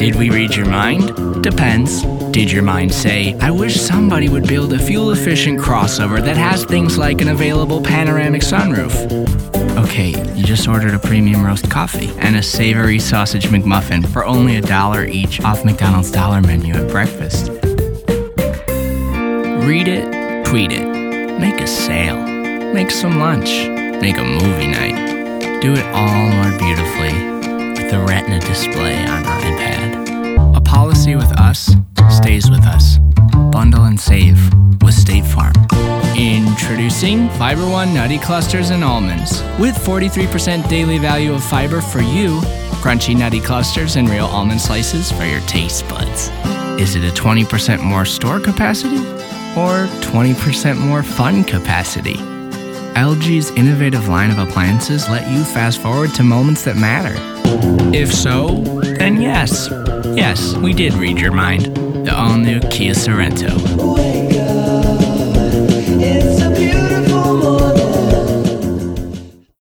Did we read your mind? Depends. Did your mind say, I wish somebody would build a fuel-efficient crossover that has things like an available panoramic sunroof? Okay, you just ordered a premium roast coffee and a savory sausage McMuffin for only $1 each off McDonald's dollar menu at breakfast. Read it, tweet it, make a sale, make some lunch, make a movie night. Do it all more beautifully with the Retina display on iPad. A policy with us stays with us. Bundle and save with State Farm. Introducing Fiber One Nutty Clusters and Almonds. With 43% daily value of fiber for you, crunchy nutty clusters and real almond slices for your taste buds. Is it a 20% more store capacity or 20% more fun capacity? LG's innovative line of appliances let you fast forward to moments that matter. If so, then yes. Yes, we did read your mind. The all-new Kia Sorento.